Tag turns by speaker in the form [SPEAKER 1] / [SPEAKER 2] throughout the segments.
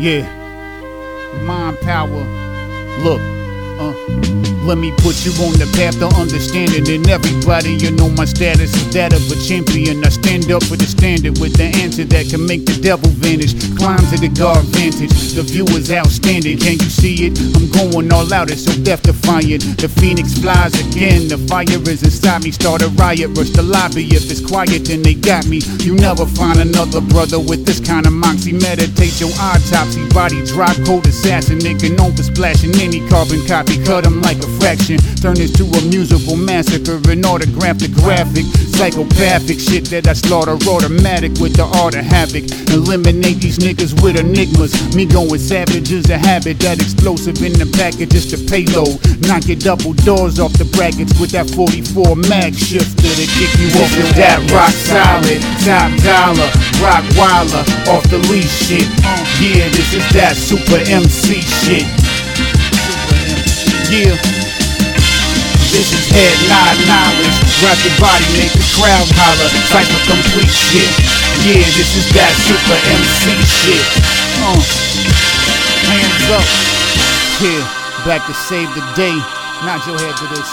[SPEAKER 1] Yeah, mind power. Look, let me put you on the path to understanding. And everybody, you know my status is that of a champion. I stand up for the standard with the answer that can make the devil vanish. Climb to the guard vantage, the view is outstanding. Can you see it? I'm going all out, it's so death defiant. The phoenix flies again, the fire is inside me. Start a riot, rush the lobby. If it's quiet, then they got me. You never find another brother with this kind of moxie. Meditate your autopsy, body drop, cold assassin. Nigga known for splashing any carbon copy. Cut them like a fraction, turn this to a musical massacre and autograph the graphic. Psychopathic shit that I slaughter automatic with the art of havoc. Eliminate these niggas with enigmas. Me going savage is a habit. That explosive in the package is the payload. Knock your double doors off the brackets with that 44 mag shifter to kick you off the that rock solid, top dollar, rock wilder, off the leash shit. Yeah, this is that super MC shit. Yeah, this is head nod knowledge. Rock your body, make the crowd holler. Cypher complete shit. Yeah, this is that super MC shit. Hands up. Yeah, back to save the day. Nod your head to this.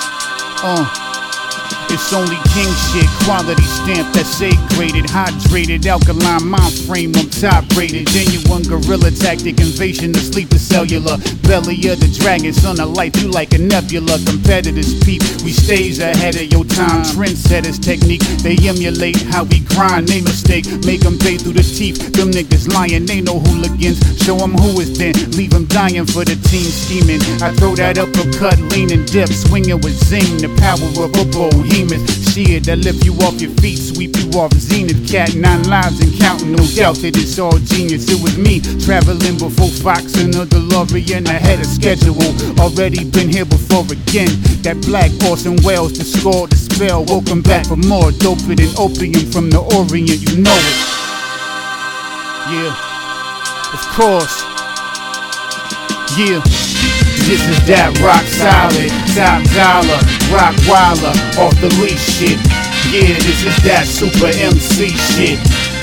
[SPEAKER 1] It's only king shit, quality stamp that's A-graded, hydrated, alkaline mind frame, I'm top rated. Genuine guerrilla tactic, invasion to sleep the cellular. Belly of the dragon, son of life, you like a nebula. Competitors peep, we stage ahead of your time. Trendsetters technique, they emulate how we grind. They mistake, make them pay through the teeth. Them niggas lying, they no hooligans. Show them who is then, leave them dying for the team scheming. I throw that uppercut, lean and dip, swinging with zing. The power of a bohemian. Shit that lift you off your feet, sweep you off zenith. Cat 9 lives and counting, no doubt that it's all genius. It was me traveling before Fox and a DeLorean ahead of schedule. Already been here before again. That black Orson Welles, the score, the spell. Welcome back for more doper than opium from the Orient. You know it. Yeah, of course. Yeah. This is that rock solid, top dollar, rock wilder, off the leash shit. Yeah, this is that super MC shit.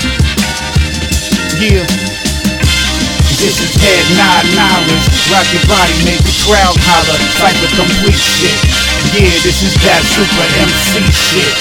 [SPEAKER 1] Yeah, this is head nod knowledge. Rock your body, make the crowd holler. Cypher complete shit. Yeah, this is that super MC shit.